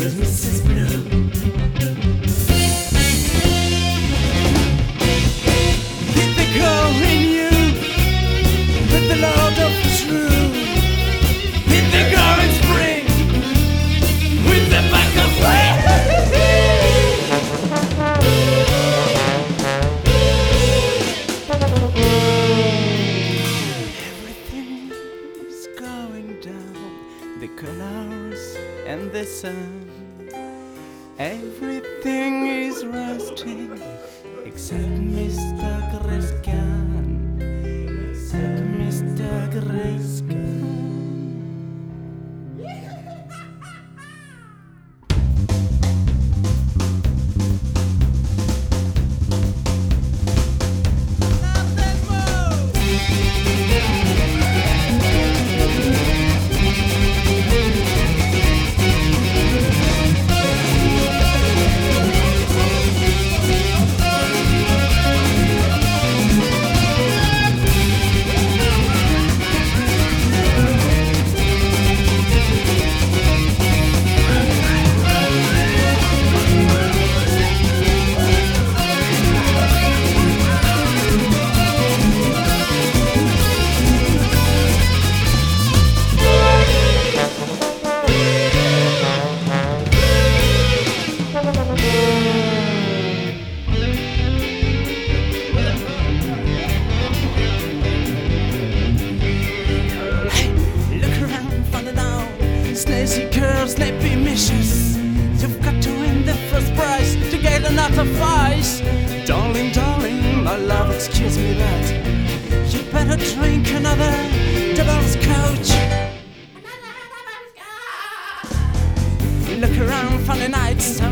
Christmas is blue. Hit the girl in you with the load of true. Hit the girl in spring with the back of everything's going down, the colors and the sun. Everything is rusting except Mr. Griscan. Except Mr. Griscan. Snazy curves, snappy missions. You've got to win the first prize to get another vice. Darling, darling, my love, excuse me that. You better drink another devil's coach. Look around, funny nights.